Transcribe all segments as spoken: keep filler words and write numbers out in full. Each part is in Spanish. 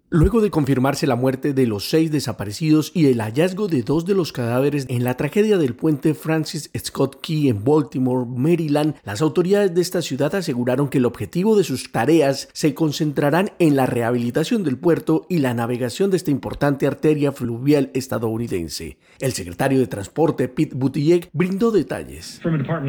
Luego de confirmarse la muerte de los seis desaparecidos y el hallazgo de dos de los cadáveres en la tragedia del puente Francis Scott Key en Baltimore, Maryland, las autoridades de esta ciudad aseguraron que el objetivo de sus tareas se concentrarán en la rehabilitación del puerto y la navegación de esta importante arteria fluvial estadounidense. El secretario de Transporte, Pete Buttigieg, brindó detalles.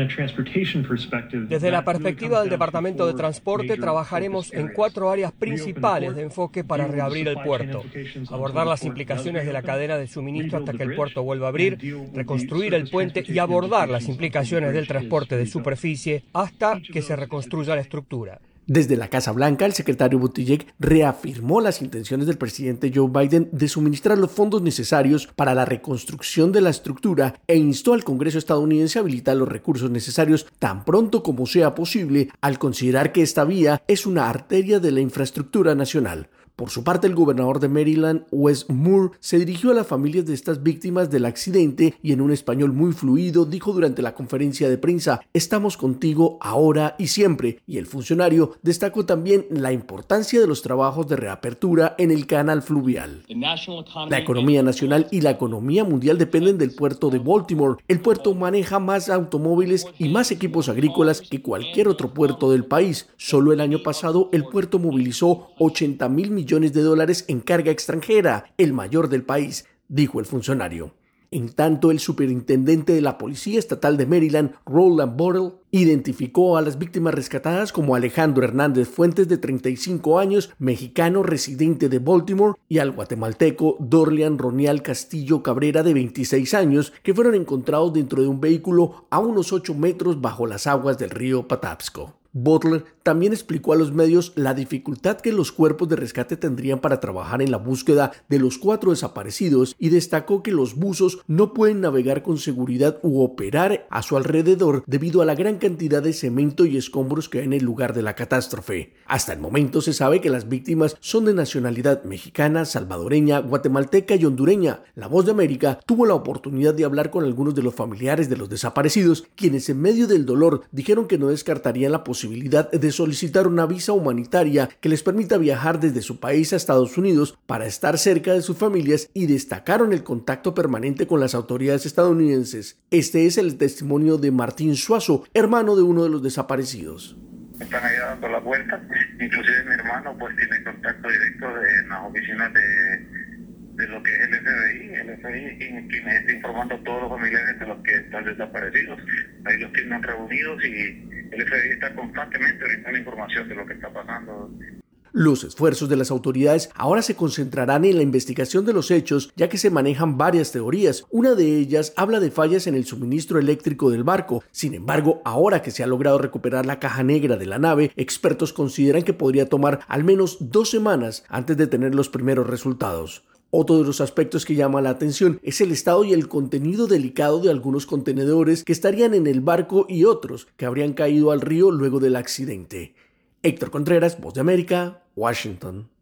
Desde la perspectiva del Departamento de Transporte, trabajaremos en cuatro áreas principales de enfoque para rehabilitar abrir el puerto, abordar las implicaciones de la cadena de suministro hasta que el puerto vuelva a abrir, reconstruir el puente y abordar las implicaciones del transporte de superficie hasta que se reconstruya la estructura. Desde la Casa Blanca, el secretario Buttigieg reafirmó las intenciones del presidente Joe Biden de suministrar los fondos necesarios para la reconstrucción de la estructura e instó al Congreso estadounidense a habilitar los recursos necesarios tan pronto como sea posible, al considerar que esta vía es una arteria de la infraestructura nacional. Por su parte, el gobernador de Maryland, Wes Moore, se dirigió a las familias de estas víctimas del accidente y en un español muy fluido dijo durante la conferencia de prensa: "Estamos contigo ahora y siempre", y el funcionario destacó también la importancia de los trabajos de reapertura en el canal fluvial. La economía nacional y la economía mundial dependen del puerto de Baltimore. El puerto maneja más automóviles y más equipos agrícolas que cualquier otro puerto del país. Solo el año pasado el puerto movilizó ochenta mil millones de dólares en carga extranjera, el mayor del país, dijo el funcionario. En tanto, el superintendente de la Policía Estatal de Maryland, Roland Borrell, identificó a las víctimas rescatadas como Alejandro Hernández Fuentes, de treinta y cinco años, mexicano residente de Baltimore, y al guatemalteco Dorlian Ronial Castillo Cabrera, de veintiséis años, que fueron encontrados dentro de un vehículo a unos ocho metros bajo las aguas del río Patapsco. Butler también explicó a los medios la dificultad que los cuerpos de rescate tendrían para trabajar en la búsqueda de los cuatro desaparecidos y destacó que los buzos no pueden navegar con seguridad u operar a su alrededor debido a la gran cantidad de cemento y escombros que hay en el lugar de la catástrofe. Hasta el momento se sabe que las víctimas son de nacionalidad mexicana, salvadoreña, guatemalteca y hondureña. La Voz de América tuvo la oportunidad de hablar con algunos de los familiares de los desaparecidos, quienes en medio del dolor dijeron que no descartarían la posibilidad posibilidad de solicitar una visa humanitaria que les permita viajar desde su país a Estados Unidos para estar cerca de sus familias y destacaron el contacto permanente con las autoridades estadounidenses. Este es el testimonio de Martín Suazo, hermano de uno de los desaparecidos. Están ahí dando la vuelta, inclusive mi hermano pues tiene contacto directo en las oficinas de, de lo que es el F B I, el F B I quien, quien está informando a todos los familiares de los que están desaparecidos. Ahí los tienen reunidos y el F B I está constantemente brindando información de lo que está pasando. Los esfuerzos de las autoridades ahora se concentrarán en la investigación de los hechos, ya que se manejan varias teorías. Una de ellas habla de fallas en el suministro eléctrico del barco. Sin embargo, ahora que se ha logrado recuperar la caja negra de la nave, expertos consideran que podría tomar al menos dos semanas antes de tener los primeros resultados. Otro de los aspectos que llama la atención es el estado y el contenido delicado de algunos contenedores que estarían en el barco y otros que habrían caído al río luego del accidente. Héctor Contreras, Voz de América, Washington.